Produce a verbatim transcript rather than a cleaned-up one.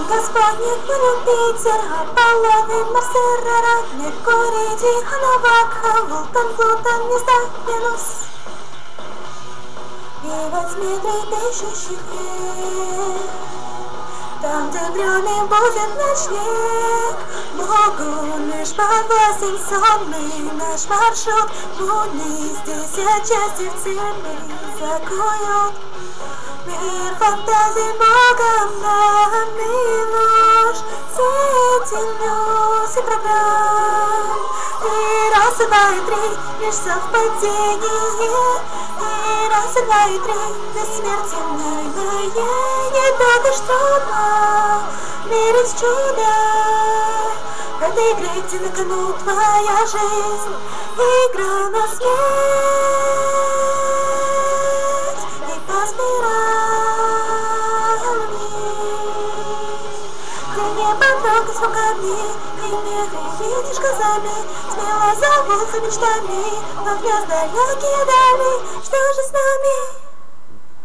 Господних Юпитер, Аполлон, Марс, Рара, Меркурий, Тихон, Вакха, Вулкан, Плутон, Веста, Венус. И во тьме трепещущих лет, там, где время будет ночлег, Богу лишь подвластен сонный наш маршрут. Будни здесь отчасти в цели закуют мир фантазий Богом данный ложь. Сети нес и программ, и раз, и два, и три лишь совпадение, и раз, и два, и три бессмертенное. Не так уж трудно верить в чудо в этой игре, где на кону твоя жизнь. Игра на смерть и по спирали, где не потрогать руками и не увидишь глазами. Смело зовутся мечтами, но в далекие дали. Что же с нами?